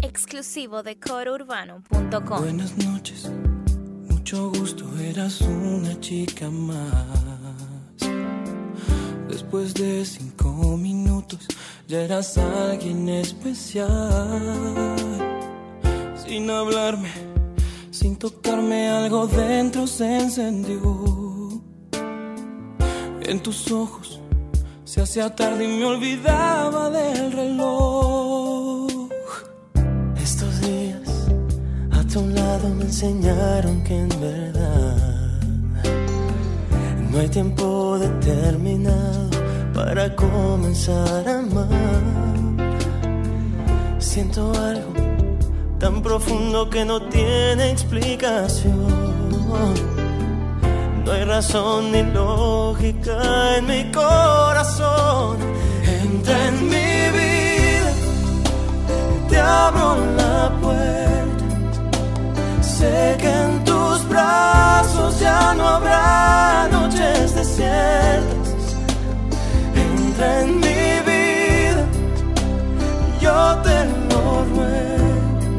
exclusivo de corourbano.com. Buenas noches, mucho gusto, eras una chica más. Después de 5 minutos ya eras alguien especial. Sin hablarme, sin tocarme, algo dentro se encendió. En tus ojos se hacía tarde y me olvidaba del reloj. Estos días a tu lado me enseñaron que en verdad no hay tiempo determinado para comenzar a amar. Siento algo tan profundo que no tiene explicación. No hay razón ni lógica en mi corazón. Entra en mi vida, te abro la puerta. Sé que en tus brazos ya no habrá noches desiertas. Entra en mi vida, yo te lo ruego.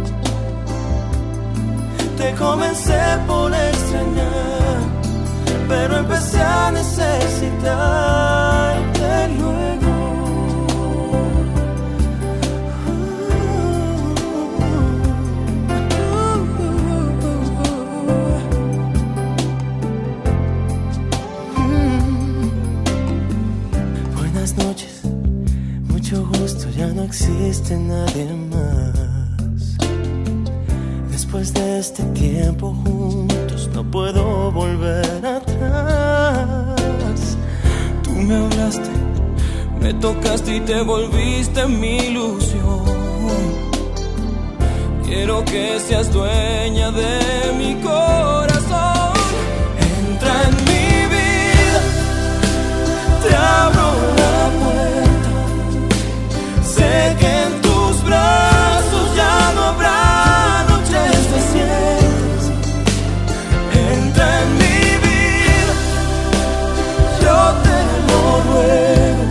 Te comencé por extrañar, pero empecé a necesitarte luego. Buenas noches, mucho gusto, ya no existe nadie más. Después de este tiempo juntos no puedo volver atrás. Tú me hablaste, me tocaste y te volviste mi ilusión. Quiero que seas dueña de mi corazón. Entra en mi vida, te abro la puerta. Sé que en tus brazos ya no habrá desiertas. Entra en mi vida, yo te lo ruego.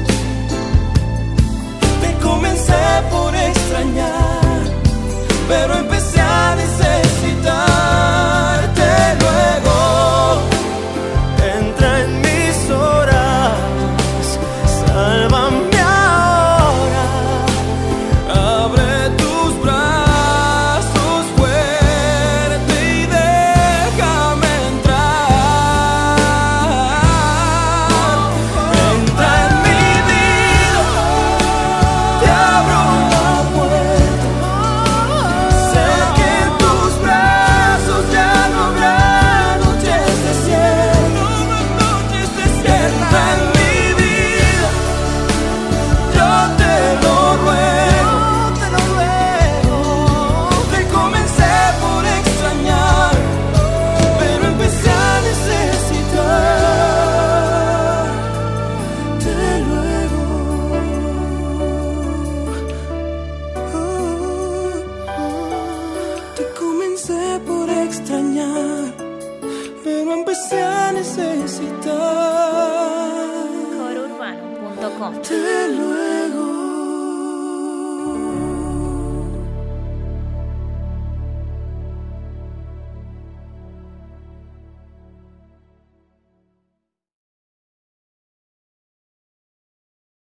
Te comencé por extrañar, pero empecé a necesitarte luego. Entra en mis horas, sálvame ahora. Abre tus brazos fuerte y déjame entrar. Entra en mi vida, te abro la puerta. Sé que en tus brazos ya no habrá noches desiertas. Entra en mi vida, yo te lo ruego. Te comencé por extrañar, pero empecé a necesitarte luego. Te comencé por extrañar, pero empecé a necesitar. corourbano.com.